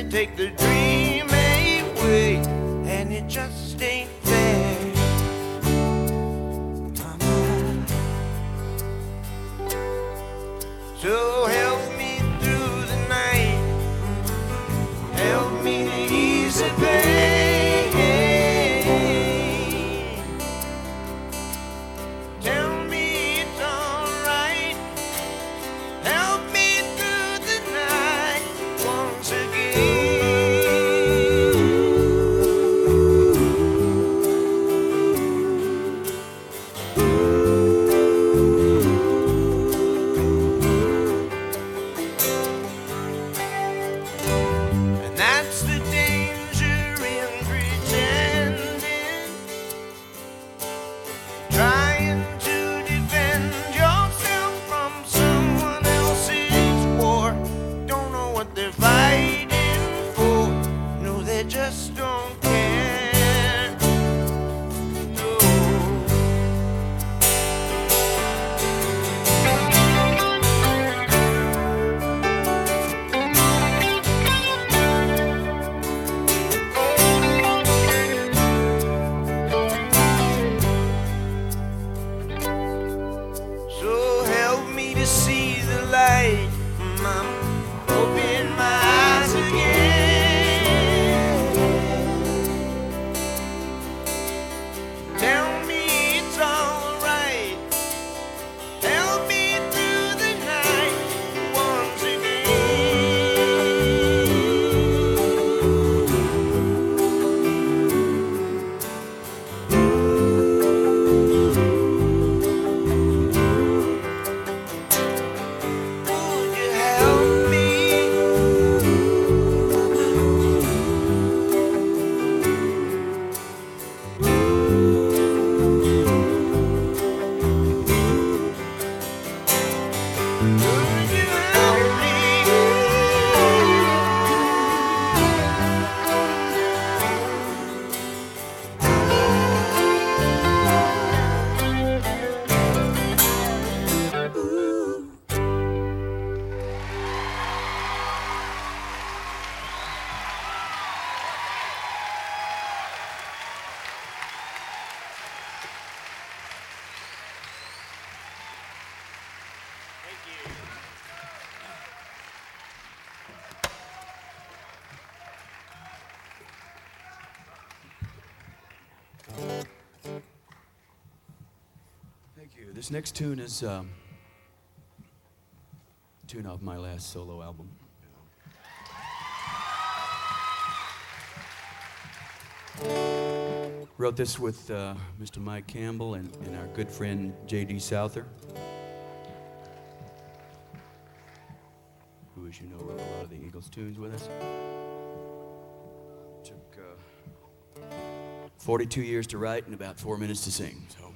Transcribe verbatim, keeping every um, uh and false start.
take the dream away, and it just ain't fair. So help me through the night, help me to ease the pain. Tell me it's alright, help me through the night once That's the danger in pretending, trying to defend yourself from someone else's war. Don't know what they're fighting for, no, they just don't care. No. So help me to see the light, Mom. Open my eyes again. Tell me it's alright. Help me through the night once Would you help me? Would you help Thank you. This next tune is um, a tune off my last solo album. Wrote this with uh, Mister Mike Campbell and, and our good friend J D Souther, who, as you know, wrote a lot of the Eagles tunes with us. Took uh, forty-two years to write and about four minutes to sing. So.